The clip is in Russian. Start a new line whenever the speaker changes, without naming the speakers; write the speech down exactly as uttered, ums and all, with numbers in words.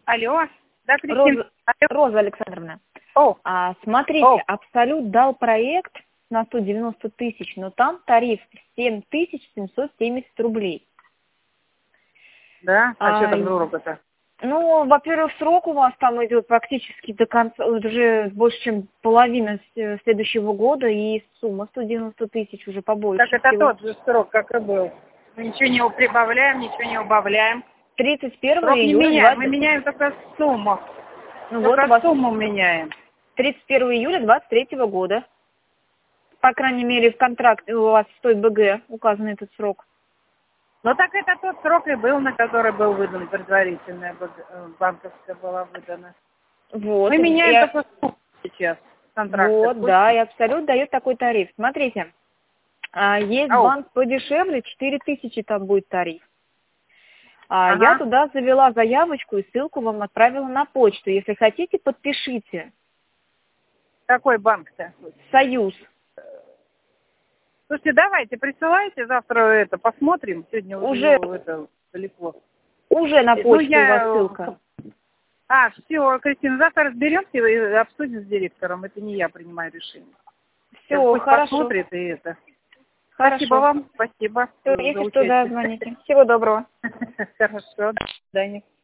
Алло. Да, Кристина.
Роза,
Алло.
Роза Александровна,
О,
а, смотрите,
о,
Абсолют дал проект на сто девяносто тысяч, но там тариф семь тысяч семьсот семьдесят рублей.
да? А,
А,
что там за урок-то?
ну, во-первых, срок у вас там идет практически до конца, уже больше, чем половина с- следующего года, и сумма сто девяносто тысяч уже побольше
Так это
всего.
тот же срок, как и был. Мы ничего не прибавляем, ничего не убавляем.
тридцать первого
Срок не
июля
меняем, мы
двадцать...
меняем только сумму.
Ну вот у
Только
вас
сумму меняем.
тридцать первого июля двадцать третьего года. По крайней мере, в контракте у вас в той БГ указан этот срок.
Ну так это тот срок и был, на который был выдан предварительная бг- э, банковская была выдана.
Вот.
Мы меняем
Я...
только сумму сейчас контракта.
Вот, да, и Абсолют дает такой тариф. Смотрите, а, есть
Ау.
банк подешевле, четыре тысячи там будет тариф. А, я
Ага.
туда завела заявочку и ссылку вам отправила на почту. Если хотите, подпишите.
Какой банк-то?
Союз.
Слушайте, давайте, присылайте, завтра это посмотрим. Сегодня
Уже,
уже это далеко.
уже на
Ну,
почту у вас
я...
ссылка.
А, все, Кристина, завтра разберемся и обсудим с директором. Это не я принимаю решение.
Все,
Пусть
хорошо.
посмотрит и это.
Хорошо.
Спасибо вам, спасибо
Всё,
за
если что, да,
участие.
звоните. Всего доброго.
Хорошо, до свидания.